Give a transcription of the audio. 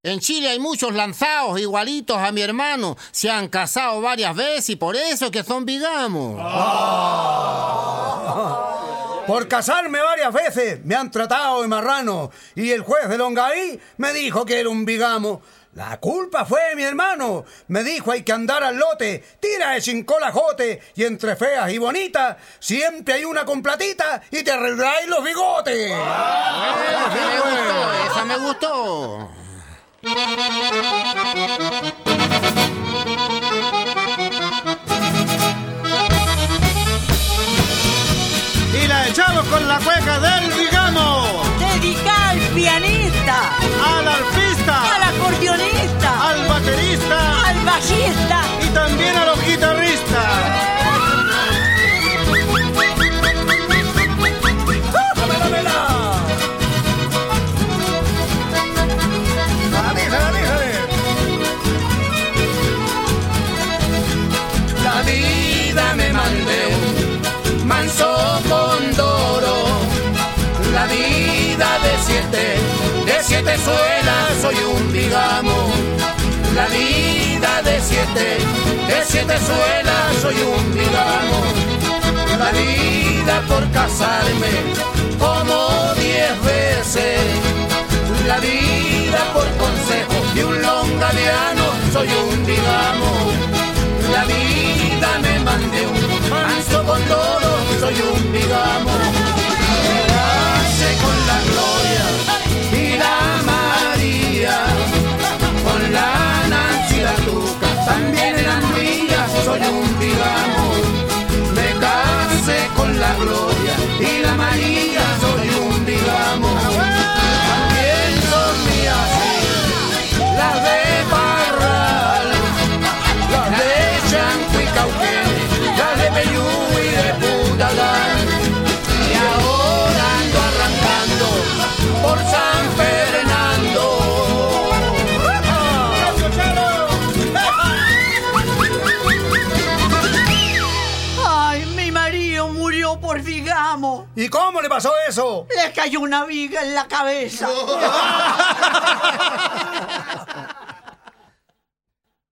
En Chile hay muchos lanzados igualitos a mi hermano. Se han casado varias veces y por eso que son bigamos. Por casarme varias veces me han tratado de marrano y el juez de Longaí me dijo que era un bigamo. La culpa fue de mi hermano. Me dijo hay que andar al lote, tira de sin colajote y entre feas y bonitas siempre hay una con platita y te arregláis los bigotes. Esa me gustó. Y la echamos con la cueca del bigamo. Dedicada al pianista, Al arpista, al acordeonista, al baterista al bajista. y también a los guitarristas. La vida me mandé un manso condoro. La vida de siete suelas, soy un bigamo. La vida de siete suelas, soy un bigamo. La vida por casarme como 10 veces. La vida por consejo de un longadiano, soy un bigamo. La vida me mandé un manso condoro, soy un bigamo. Me casé con la Gloria y la María, con la Nancy y la Tuca, también eran mías, soy un bigamo. Me casé con la Gloria y la María, soy un bigamo. También son mías las de Parral, las de Chanco y Cauquenes, las de Peyú y de Putalán. Y ahora ando arrancando por San Fernando. Ay, mi marido murió por bigamo. ¿Y cómo le pasó eso? Le cayó una viga en la cabeza.